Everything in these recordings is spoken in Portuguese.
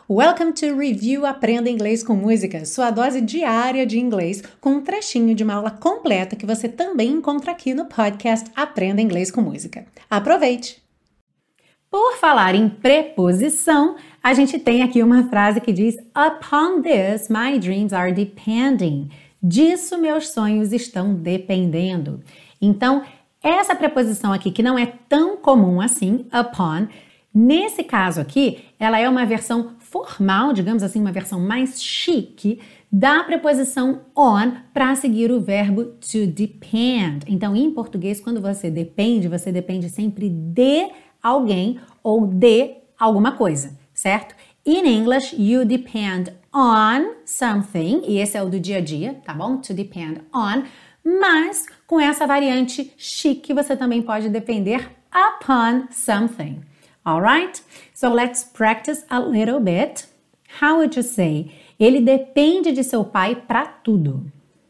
Welcome to Review Aprenda Inglês com Música, sua dose diária de inglês com um trechinho de uma aula completa que você também encontra aqui no podcast Aprenda Inglês com Música. Aproveite! Por falar em preposição, a gente tem aqui uma frase que diz Upon this, my dreams are depending. Disso meus sonhos estão dependendo. Então, essa preposição aqui, que não é tão comum assim, upon, nesse caso aqui, ela é uma versão formal, digamos assim, uma versão mais chique da preposição on para seguir o verbo to depend. Então, em português, quando você depende sempre de alguém ou de alguma coisa, certo? In English, you depend on something, e esse é o do dia a dia, tá bom? To depend on, mas com essa variante chique, você também pode depender upon something. Alright? So let's practice a little bit. How would you say? Ele depende de seu pai para tudo.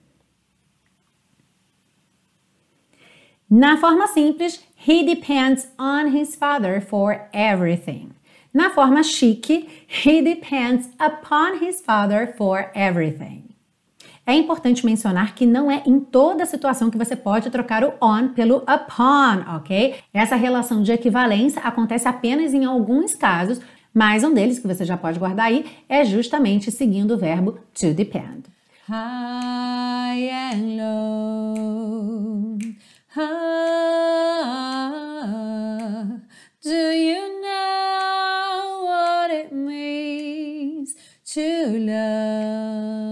Na forma simples, he depends on his father for everything. Na forma chique, he depends upon his father for everything. É importante mencionar que não é em toda situação que você pode trocar o on pelo upon, ok? Essa relação de equivalência acontece apenas em alguns casos, mas um deles que você já pode guardar aí é justamente seguindo o verbo to depend. High and low, do you know what it means to love?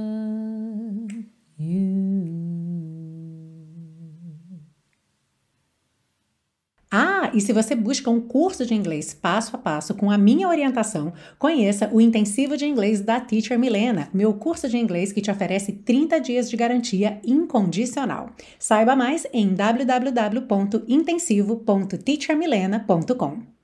E se você busca um curso de inglês passo a passo com a minha orientação, conheça o Intensivo de Inglês da Teacher Milena, meu curso de inglês que te oferece 30 dias de garantia incondicional. Saiba mais em www.intensivo.teachermilena.com.